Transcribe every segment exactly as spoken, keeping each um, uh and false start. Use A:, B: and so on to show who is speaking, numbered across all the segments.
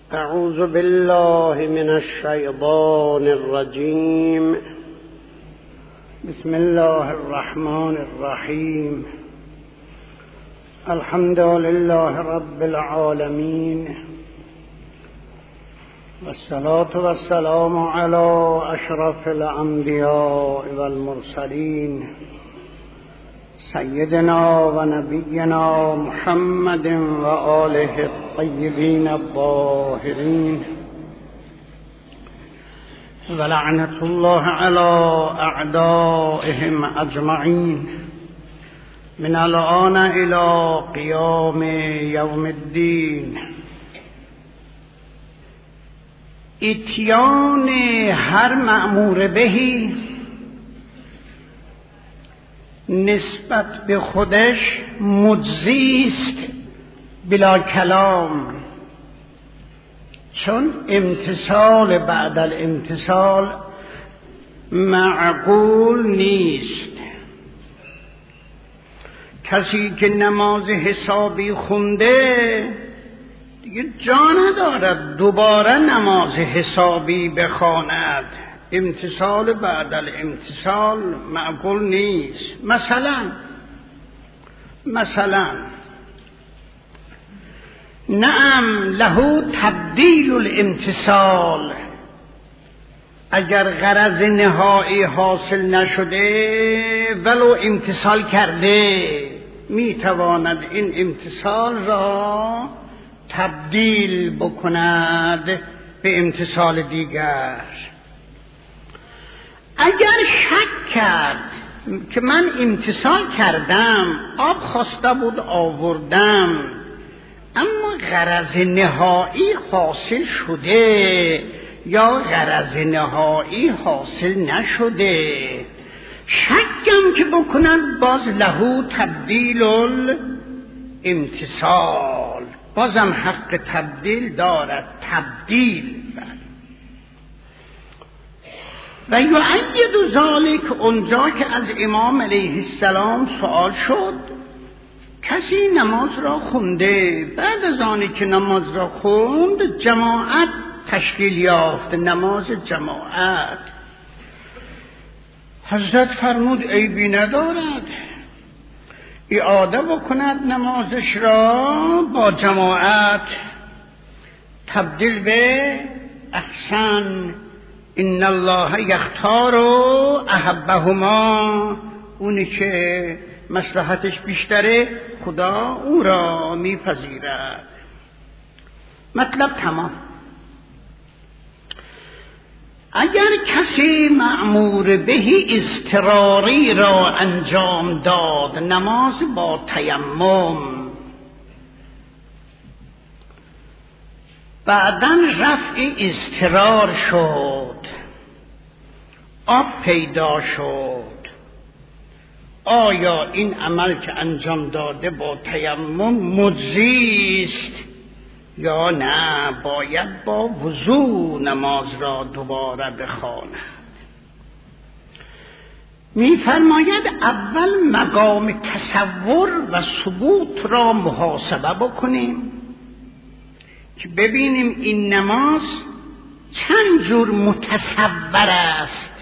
A: اعوذ بالله من الشیطان الرجیم. بسم الله الرحمن الرحیم. الحمد لله رب العالمین والصلاة والسلام على اشرف الانبیاء والمرسلین سیدنا و نبینا محمد و آله الطیبین الطاهرین و لعنت الله علی اعدائهم اجمعین من الآن الى قیام یوم الدین. اتیان هر مأمور بهی نسبت به خودش مجزی است بلا کلام، چون امتثال بعد الامتثال معقول نیست. کسی که نماز حسابی خونده دیگه جا ندارد دوباره نماز حسابی بخواند. امتثال بعد الامتثال معقول نیست. مثلا مثلا نعم له تبدیل الامتثال، اگر غرض نهایی حاصل نشده ولو امتثال کرده میتواند این امتثال را تبدیل بکند به امتثال دیگر. اگر شک کرد که من امتثال کردم، آب خواسته بود آوردم، اما غرض نهایی حاصل شده یا غرض نهایی حاصل نشده، شکم که بکنند باز لهو تبدیل الامتثال، بازم حق تبدیل دارد. تبدیل و یؤید ذلک، اونجا که از امام علیه السلام سوال شد کسی نماز را خونده، بعد از آنی که نماز را خوند جماعت تشکیل یافت، نماز جماعت، حضرت فرمود عیبی ندارد اعاده بکند نمازش را با جماعت، تبدیل به احسن. ان الله یختار احبهما، اونی که مصلحتش بیشتره خدا او را میپذیرد. مطلب تمام. اگر کسی مأمور بهی اضطراری را انجام داد، نماز با تیمم، بعداً رفع اضطرار شد، آب پیدا شد، آیا این عمل که انجام داده با تیمم مجزی است یا نه باید با وضو نماز را دوباره بخواند؟ می‌فرماید اول مقام تصور و ثبوت را محاسبه بکنیم که ببینیم این نماز چند جور متصور است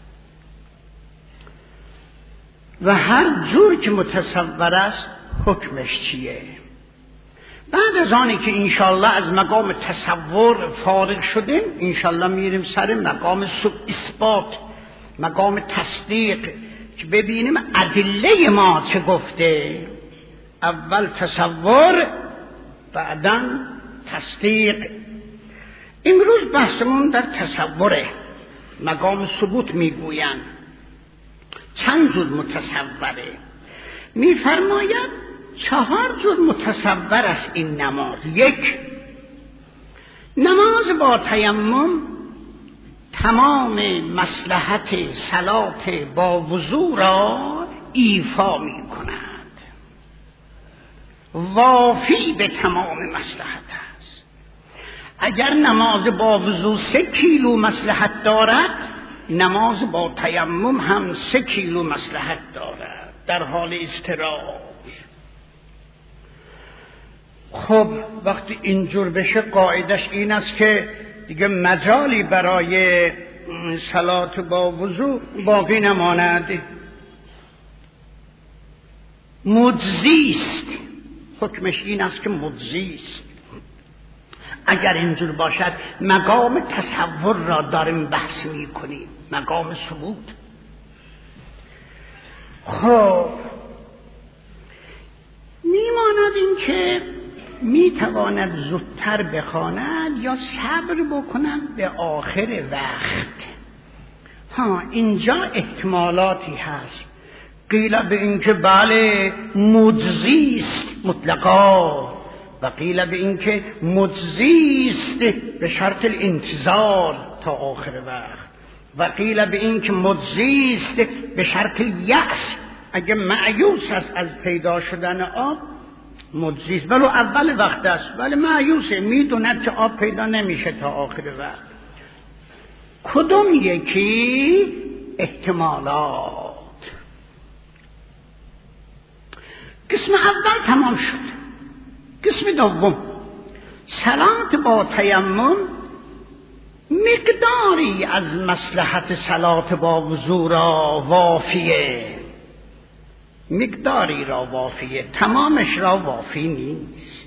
A: و هر جور که متصور است حکمش چیه. بعد از آنی که انشالله از مقام تصور فارغ شدیم، انشالله میریم سر مقام اثبات، مقام تصدیق، که ببینیم ادله ما چه گفته. اول تصور، بعداً تصدیق. امروز بحثمون در تصوره. مقام ثبوت میگویند چند جور متصوره. میفرماید چهار جور متصور است این نماز. یک، نماز با تیمم تمام مصلحت صلات با وضو را ایفا می کند، وافی به تمام مصلحت است. اگر نماز با وضو سه کیلو مصلحت دارد، نماز با تیمم هم سه کیلو مصلحت دارد در حال اضطرار. خب وقتی اینجور بشه قاعدش این است که دیگه مجالی برای صلات با وضو باقی نماند. مجزیست، حکمش این است که مجزیست. اگر اینجور باشد مقام تصور را داریم بحث می کنیم، مقام ثبوت. خب میماند این که میتواند زودتر بخواند یا صبر بکند به آخر وقت. ها اینجا احتمالاتی هست. قیل به این که بله مجزیست مطلقا، و قیل به این که مجزیست به شرط الانتظار تا آخر وقت، و قیل به این که مجزیست به شرط یأس، اگه مایوس است از پیدا شدن آب مجزیست، ولو اول وقت است ولی مایوسه، میدوند که آب پیدا نمیشه تا آخر وقت. کدوم یکی؟ احتمالات. قسم اول تمام شد. قسم دوم، صلات با تیمم مقداری از مصلحت صلات با وضو را وافیه، مقداری را وافیه، تمامش را وافی نیست.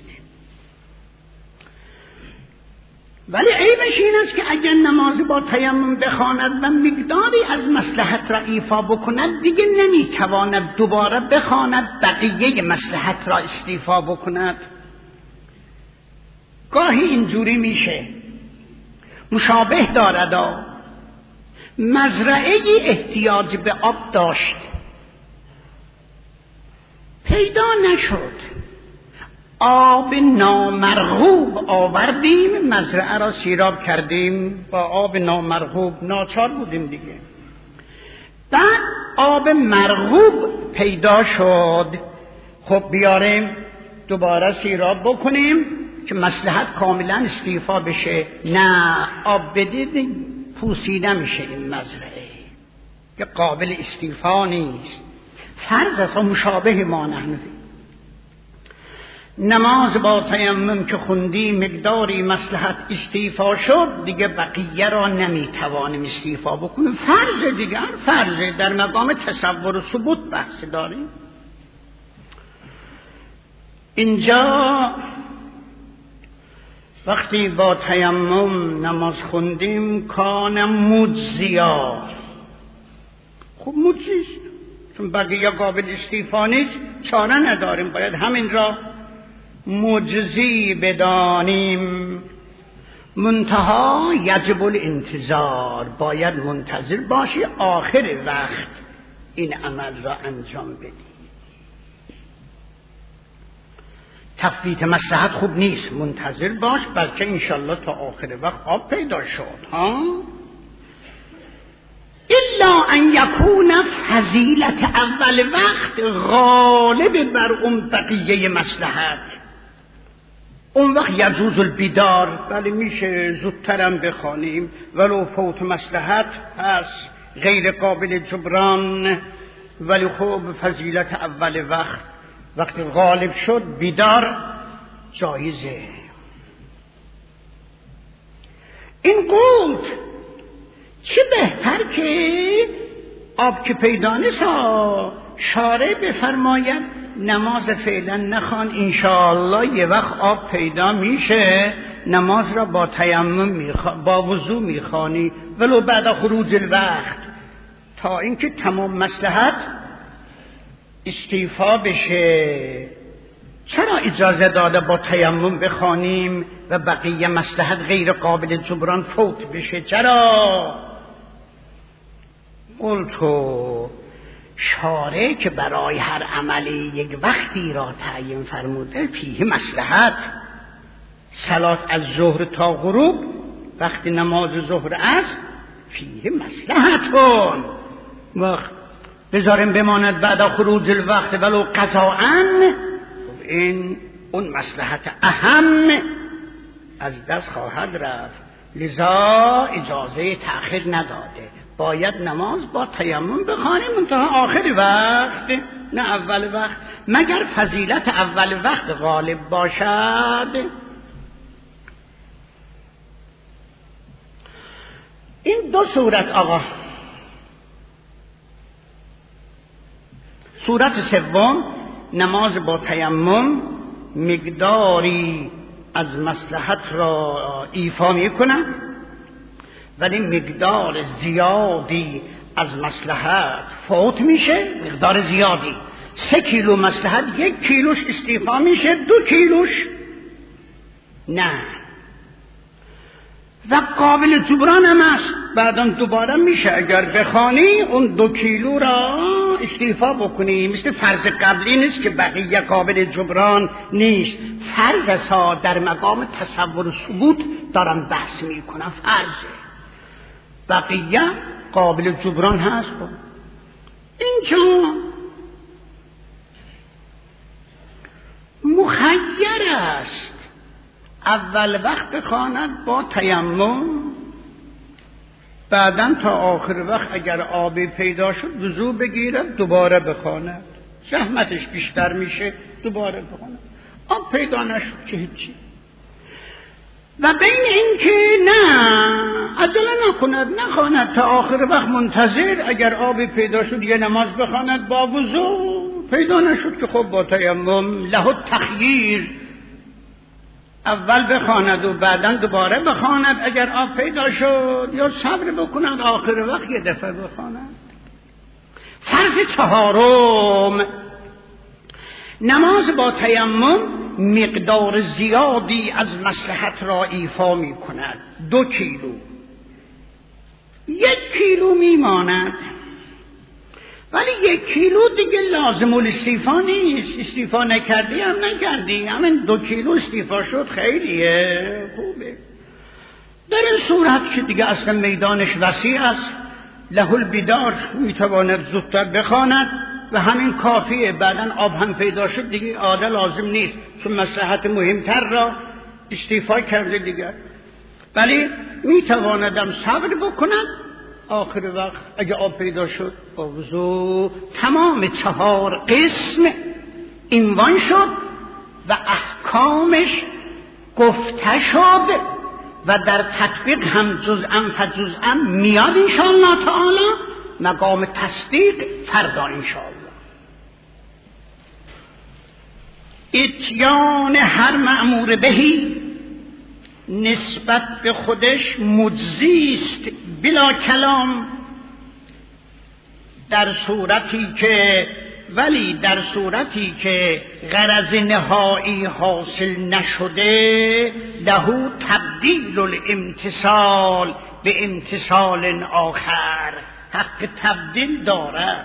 A: ولی عیبش این است که اگر نماز با تیمم بخواند و مقداری از مصلحت را ایفا بکند دیگه نمیتواند دوباره بخواند بقیه مصلحت را استیفا بکند. گاهی اینجوری میشه، مشابه دارد. مزرعه احتیاج به آب داشت، پیدا نشد، آب نامرغوب آوردیم، مزرعه را سیراب کردیم با آب نامرغوب، ناچار بودیم دیگه. بعد آب مرغوب پیدا شد، خب بیاریم دوباره سیراب بکنیم که مصلحت کاملا استیفا بشه. نه، آب بدید پوسیده میشه این مزرعه که قابل استیفا نیست. فرض است مشابه ما نحن نماز با تیمم که خوندی مقداری مصلحت استیفا شد دیگه بقیه را نمیتوانیم استیفا بکنیم. فرض دیگر فرض در مقام تصور و ثبوت بحث داریم. اینجا وقتی با تیمم نماز خوندیم کان مجزیا، خب مجزیست چون بقیه قابل استیفا نیست، چاره نداریم، باید همین را مجزی بدانیم. منتها یجب الانتظار، باید منتظر باشی آخر وقت این عمل را انجام بدی. تفویت مصلحت خوب نیست، منتظر باش بلکه انشالله تا آخر وقت آب پیدا شد. ها الا ان یکون فضیلت اول وقت غالب بر اون بقیه مصلحت، اون وقت یجوز البدار، ولی میشه زودترم بخوانیم ولو فوت مصلحت هست غیر قابل جبران، ولی خوب فضیلت اول وقت وقتی غالب شد بیدار جایزه. این قلت چه بهتر که آب که پیدا نیست شارع بفرماید نماز فعلا نخوان، انشاءالله یه وقت آب پیدا میشه نماز را با تیمم میخوا... با وضو میخوانی ولو بعد خروج الوقت، تا اینکه تمام مصلحت استیفا بشه. چرا اجازه داده با تیمم بخوانیم و بقیه مصلحت غیر قابل جبران فوت بشه؟ چرا؟ قلتو شارع که برای هر عملی یک وقتی را تعیین فرموده فیه مصلحت. صلات از ظهر تا غروب وقتی نماز ظهر است فیه مصلحتون، وقت بذاریم بماند بعد خروج الوقت ولو قضاءن، این اون مصلحت اهم از دست خواهد رفت، لذا اجازه تأخیر نداده، باید نماز با تیمم بخوانیم منتها آخر وقت. نه اول وقت، مگر فضیلت اول وقت غالب باشد. این دو صورت آقا. صورت سوم نماز با تیمم مقداری از مصلحت را ایفا میکنن ولی مقدار زیادی از مصلحت فوت میشه. مقدار زیادی سه کیلو مصلحت یک کیلوش استیفا میشه، دو کیلوش نه. و قابل جبران هم است، بعدا دوباره میشه اگر بخوانی اون دو کیلو را استیفا بکنی. مثل فرض قبلی نیست که بقیه قابل جبران نیست. فرض اصلا در مقام تصور و ثبوت دارم بحث میکنم، فرضه، بقیه قابل جبران هست. اینجا مخیر است اول وقت بخواند با تیمم، بعداً تا آخر وقت اگر آبی پیدا شد وضو بگیرد دوباره بخواند، زحمتش بیشتر میشه دوباره بخواند. آب پیدا نشد که هیچی. و بین این که نه عجله نکند، نخواند تا آخر وقت منتظر، اگر آبی پیدا شد یه نماز بخواند با وضو، پیدا نشد که خب با تیمم. له التخییر، اول بخواند و بعداً دوباره بخواند اگر آب پیدا شد، یا صبر بکند آخر وقت یه دفعه بخواند. فرض چهارم نماز با تیمم مقدار زیادی از مصلحت را ایفا می کند. دو کیلو یک کیلو میماند، ولی یک کیلو دیگه لازم الاستیفا نیست. استیفا نکردی هم نکردی، همین دو کیلو استیفا شد، خیلیه، خوبه. در این صورت که دیگه اصلا میدانش وسیع است، له البدار، میتواند زودتر بخواند و همین کافیه. بعدن آب هم پیدا شد دیگه عاده لازم نیست، چون مصلحت مهمتر را استیفا کرده دیگه. ولی میتواندم صبر بکند آخر وقت اگه آب پیدا شد با وضو. تمام چهار قسم عنوان شد و احکامش گفته شد و در تطبیق هم جزءا فجزءا میاد انشاءالله تعالی. مقام تصدیق فردا انشاءالله. اتیان هر مأمور بهی نسبت به خودش مجزیست بلا کلام، در صورتی که ولی در صورتی که غرض نهایی حاصل نشده، له تبدیل الامتصال به امتصال آخر، حق تبدیل دارد.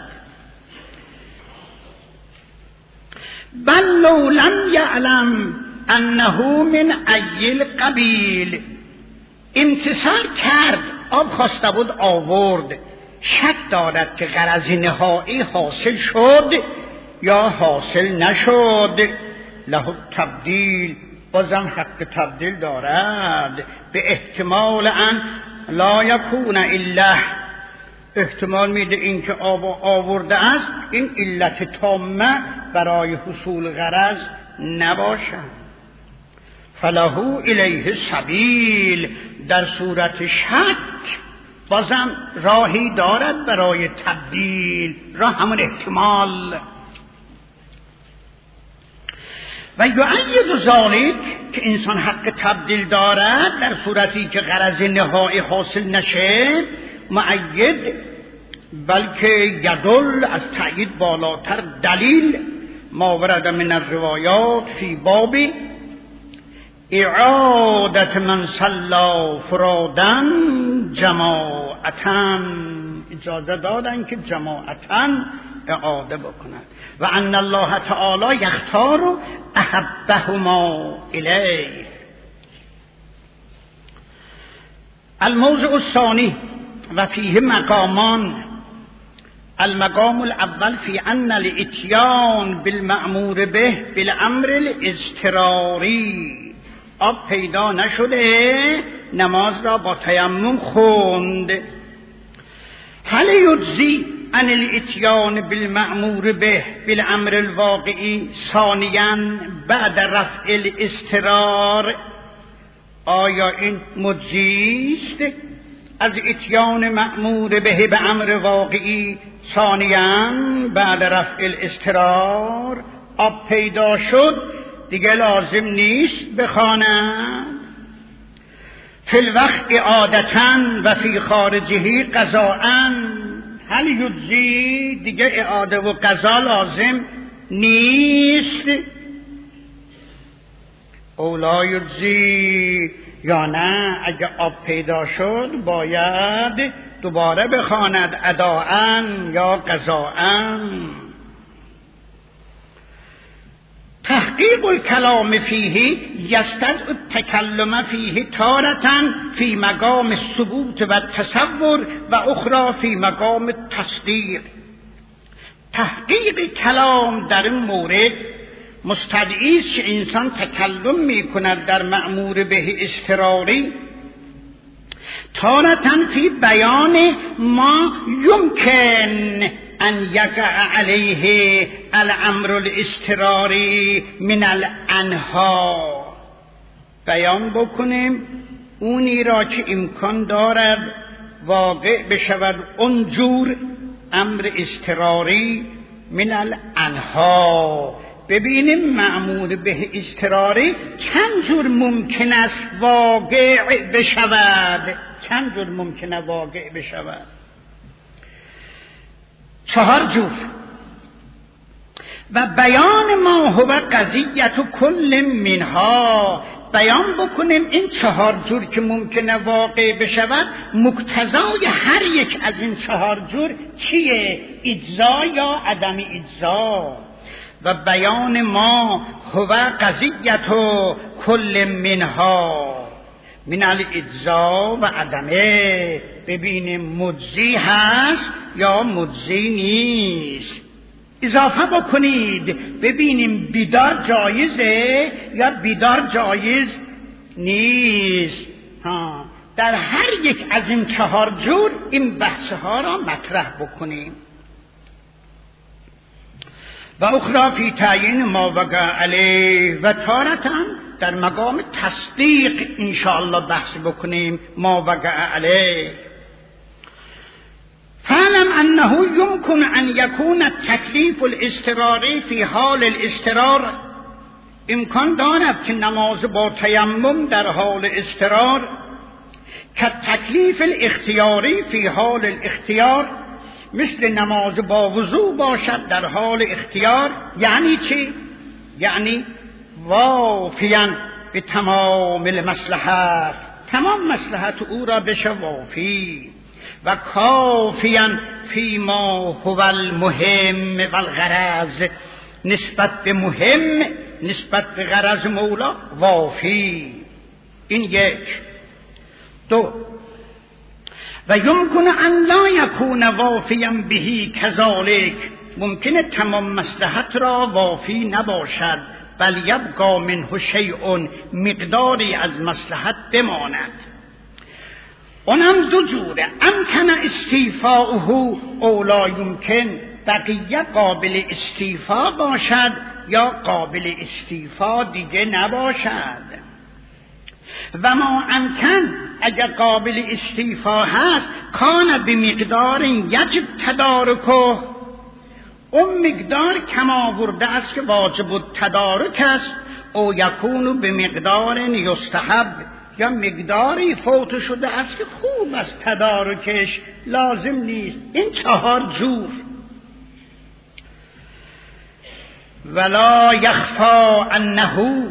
A: بل لو لم یعلم انه من ای القبیل، امتصال کرد، آب خواسته بود آورد، شک دارد که غرض نهایی حاصل شد یا حاصل نشد، له تبدیل، بازم حق تبدیل دارد. به احتمال ان لا یکون الا، احتمال میده این که آب آورده است این علت تامه برای حصول غرض نباشد. فله الیه سبیل، در صورت شک بازم راهی دارد برای تبدیل، راه همون احتمال. و یؤید ذلک، که انسان حق تبدیل دارد در صورتی که غرض نهایی حاصل نشه، مؤید، بلکه یدل، از تأیید بالاتر، دلیل ما ورد من الروایات فی باب اعادت من صلا فرادن جماعتن، اجازه دادن که جماعتن اعاده بکنند. و ان الله تعالی یختار احبهما الیه. الموضع الثانی و فیه مقامان. المقام الاول فی ان الاتیان بالمأمور به بالامر الاضطراری، آب پیدا نشده نماز را با تیمم خوند. هل یجزی عن الاتیان بالمأمور به بالامر الواقعی ثانیاً بعد رفع الاضطرار. آیا این مجزیست از اتیان مأمور به به امر واقعی ثانیاً بعد رفع الاضطرار؟ آب پیدا شد دیگه لازم نیست بخواند. فی الوقت عادتاً و فی خارجه قضاءً. هل یجزی؟ دیگه اعاده و قضا لازم نیست. اولا یجزی یا نه، اگه آب پیدا شد باید دوباره بخواند اداءً یا قضاءً. تحقیق الکلام فیه یستدعی التکلم فیه تارة فی مقام الثبوت و التصور و اخرى فی مقام التصدیق. تحقیق کلام در این مورد مستدعی است که انسان تکلم می کند در مأمور به اضطراری، تارة فی بیان ما یمکن ان یقع علیه الامر الاضطراری من الانها. بیان بکنیم اونی را که امکان دارد واقع بشود اونجور امر اضطراری من الانها. ببینیم مأمور به اضطراری چند جور ممکن است واقع بشود، چند جور ممکن است واقع بشود. چهار جور. و بیان ما هو قضیت کل منها. بیان بکنیم این چهار جور که ممکنه واقع بشود مقتضای هر یک از این چهار جور چیه؟ اجزا یا عدم اجزا. و بیان ما هو قضیت کل منها من الاجزا و عدمه. ببینیم مجزی هست یا مجزی نیست. اضافه بکنید ببینیم بیدار جایزه یا بیدار جایز نیست. ها. در هر یک از این چهار جور این بحث ها را مطرح بکنیم. و اخرى فی تعیین ما وقع علیه و تارة در مقام تصدیق انشاءالله بحث بکنیم ما وقع علیه. فعلم انه یمکن ان یکون التکلیف الاضطراری فی حال الاضطرار. امکان دارد که نماز با تیمم در حال اضطرار که تکلیف الاختیاری فی حال الاختیار مثل نماز با وضو باشد در حال اختیار. یعنی چی؟ یعنی وافیاً به تمام المصلحت، تمام مصلحت او را بشه وافی، و کافیاً فی ما هو المهم و الغرض، نسبت به مهم نسبت به غرض مولا وافی. این یک. دو، و یمکن ان لا یکون وافیا به کذالک. ممکنه تمام مصلحت را وافی نباشد، بل یبقى منه شیء، مقداری از مصلحت بماند. اونم دو جوره، امکن استیفاؤه او لا یمکن. بقیه قابل استیفا باشد یا قابل استیفا دیگه نباشد. و ما امکن اگر قابل استیفا هست کان به مقدار یجب تدارکه، اون مقدار کما آورده است که واجب التدارک است، او یکون به مقدار یستحب، یا مقداری فوت شده است که خوب است تدارکش، لازم نیست. این چهار جور. ولا یخفا انه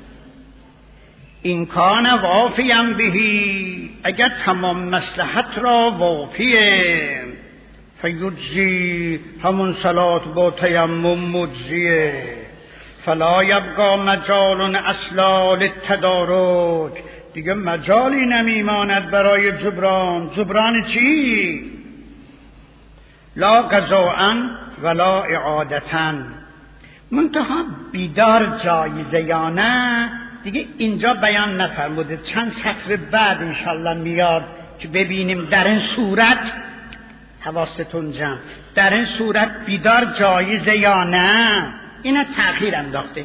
A: این کان وافیا بهی، اگر تمام مصلحت را وافیه، فیجزی، همون صلات با تیمم مجزیه، فلا یبقى مجال اصلا للتدارک، دیگه مجالی نمیماند برای جبران. جبران چی؟ لا قضاء ولا اعادة. منتها بیدار جایزه یا نه دیگه اینجا بیان نفرموده، چند سطر بعد انشالله میاد که ببینیم در این صورت حواستون جمع. در این صورت بیدار جایزه یا نه؟ اینا تأخیر انداخته.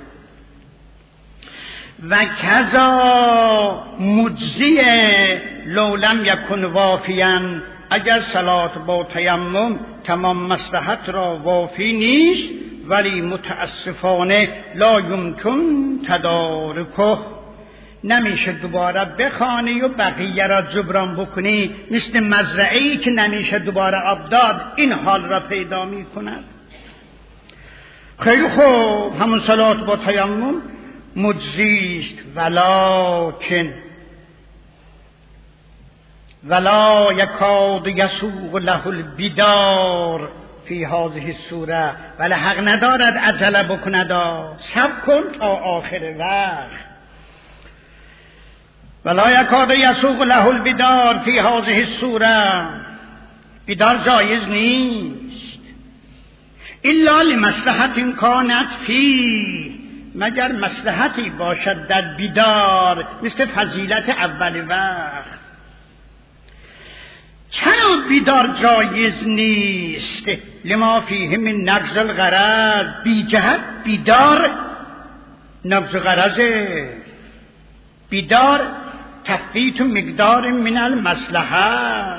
A: و کذا مجزی لولم یکن وافیاً، اگر صلات با تیمم تمام مصلحت را وافی نیست ولی متاسفانه لا یمکن تدارکه، نمیشه دوباره بخوانی و بقیه را جبران بکنی، مثل مزرعه‌ای که نمیشه دوباره آب داد، این حال را پیدا می کند. خیلی خوب، همون صلات با تیمم مجزیست، ولکن ولا یکاد یسوغ له البدار فی هذه السوره، ولی حق ندارد عجله بکند، صبر کن تا آخر وقت. ولا یکاد یسوغ له البدار فی هذه السوره، بیدار جایز نیست الا لمصلحت کانت فی، مگر مصلحتی باشد در بیدار، مثل فضیلت اول وقت. چرا بیدار جایز نیست؟ لما فیه من نقض الغرض، بی جهت بیدار نقض غرضه، بیدار تفویت مقدار من المصلحت.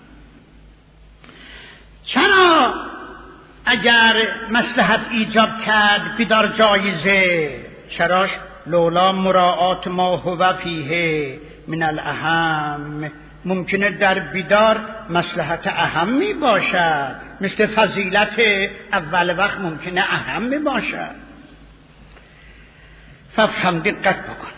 A: چرا اگر مصلحت ایجاب کرد بیدار جایزه؟ چراش؟ لولا مراعات ما هو فیه من الاهم، ممکنه در بیدار مصلحت اهم می باشد، مثل فضیلت اول وقت ممکنه اهم می باشد. فافهم، دقت بکن.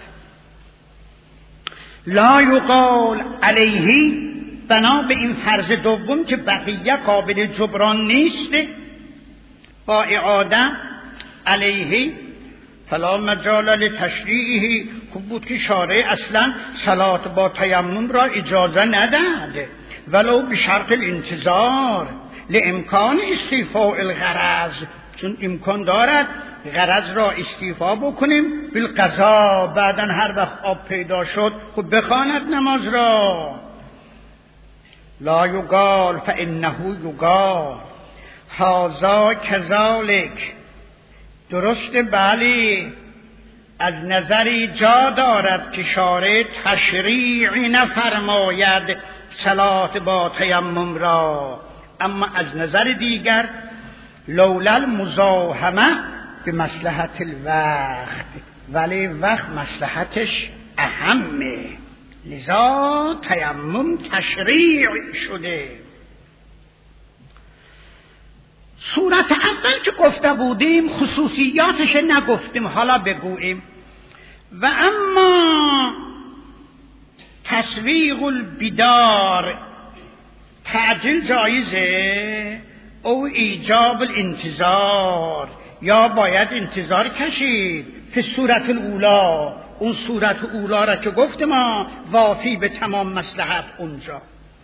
A: لا یقال علیه، بنا به این فرض دوم که بقیه قابل جبران نیست، با اعاده علیه فلا مجال لتشریعه. خوب بود که شارع اصلا صلات با تیمم را اجازه نداد، ولو به شرط الانتظار لامکان استیفاء الغرض، چون امکان دارد غرض را استیفا بکنیم بالقضا، بعداً هر وقت آب پیدا شد خب بخواند نماز را. لا یقال فانه یقال هذا کذالک، درست بلی، از نظری جا دارد که شارع تشریعی نفرماید صلات با تیمم را، اما از نظر دیگر لولا المزاحمه به مصلحت الوقت، ولی وقت مصلحتش اهمه، لذا تیمم تشریع شده. صورت اول که گفته بودیم خصوصیاتش نگفتیم، حالا بگوییم. و اما تسویغ البدار، تعجیل جایزه او ایجاب الانتظار، یا باید انتظار کشید. فی صورت الاولا، اون صورت اولا را که گفتم ما وافی به تمام مصلحت اونجا.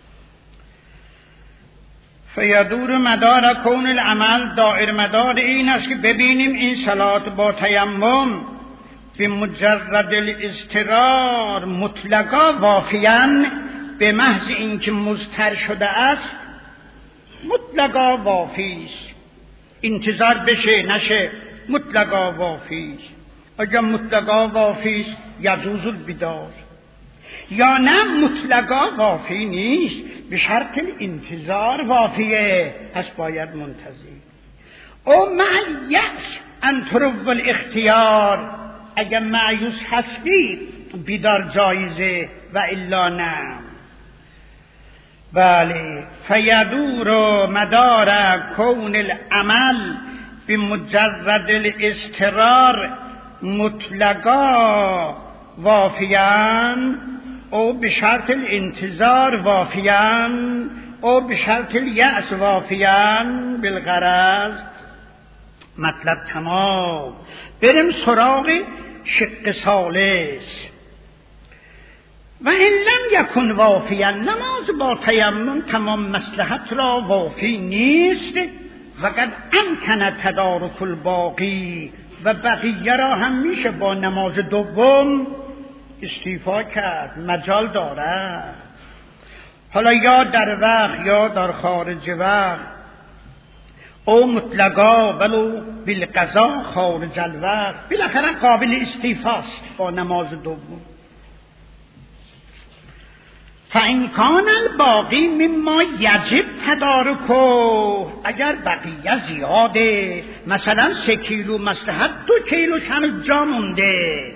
A: فیدور مدار کون العمل، دائر مدار این است که ببینیم این صلات با تیمم به مجرد الاضطرار مطلقا وافیان، به محض اینکه مضطر شده است مطلقا وافیست، انتظار بشه نشه مطلقا وافیست. اگر مطلقا وافیست یجوز البدار، یا نه مطلقا وافی نیست، به شرط انتظار وافیه، پس باید منتظر. او مع یأس ان ترو الاختیار، اگر مایوس هستی بیدار جایزه و الا نه. بله، فیدور مدار کون العمل بمجرد الاضطرار مطلقا وافیان او به شرط الانتظار وافیان او به شرط الیأس وافیان بالغرض. مطلب تمام. بریم سراغ شق ثالث. و این لم یکن وافیا، نماز با تیمم تمام مصلحت را وافی نیست. وقد امکن تدارک الباقی، و بقیه را هم میشه با نماز دوم استیفا کرد، مجال دارد. حالا یا در وقت یا در خارج وقت، او مطلقا ولو بالقضا خارج الوقت، بالاخره قابل استیفاست با نماز دوم. فإن کان الباقی مما یجب تدارکه، اگر بقیه زیاده، مثلا سه کیلو مصلحت دو کیلو هنوز جا مونده،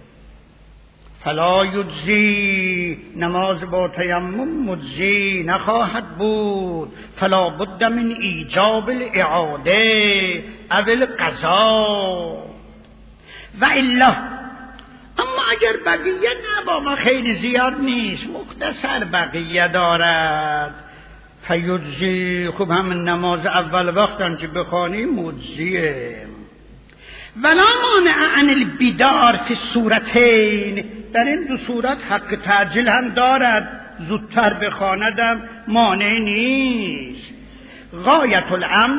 A: فلا یجزی، نماز با تیمم مجزی نخواهد بود. فلا بد من ایجاب الاعاده او القضا و الا، اما اگر بقیه نه بابا خیلی زیاد نیست، مختصر بقیه دارد، فیجزی، خوب همین نماز اول وقتن که بخوانی مجزیه. ولا مانع عن البدار فی الصورتین، در این دو صورت حق تعجیل هم دارد، زودتر بخواندم مانع نیست. غایت الامر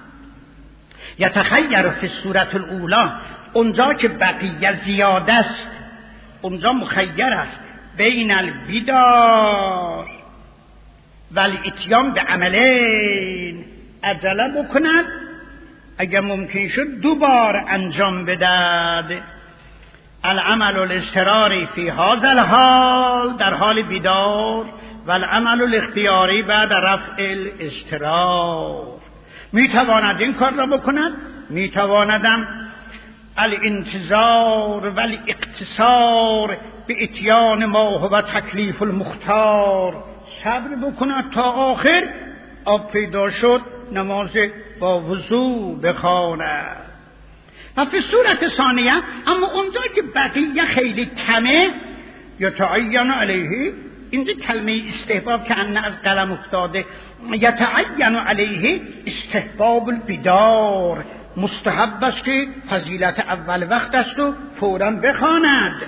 A: یتخیر فی الصورت الاولی، اونجا که بقیه زیاده است اونجا مخیر است بین البدار و الاتیان به عملین، عجله بکند اگر ممکن شد دو بار انجام بدهد. العمل الاضطراری فی هذا الحال، در حال بیدار، و العمل الاختیاری بعد رفع الاضطرار. می تواند این کار را بکند، می تواندم الانتظار و الاقتصار به اتیان ما هو تکلیف المختار، صبر بکند تا آخر آب پیدا شد نماز با وضو بخواند. و فی صورت ثانیه، اما اونجا که بقیه خیلی کمه، یتعین علیه، اینجا کلمه استحباب که انه از قلم افتاده، یتعین علیه استحباب البدار، مستحب است که فضیلت اول وقت است و فوراً بخواند.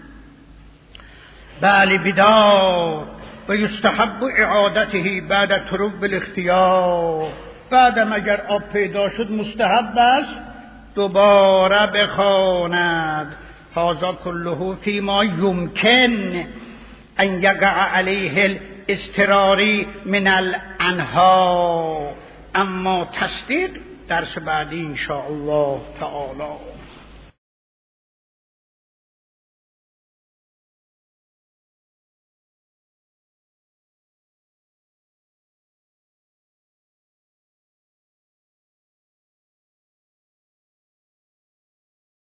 A: بله بدار و یستحب اعادته بعد طلوع بالاختیار، بعدم اگر آب پیدا شد مستحب است دوباره بخواند. هذا كله فيما يمكن ان يقع عليه الاضطرار من الانها، اما تصدیق درس بعدی ان شاء الله تعالی.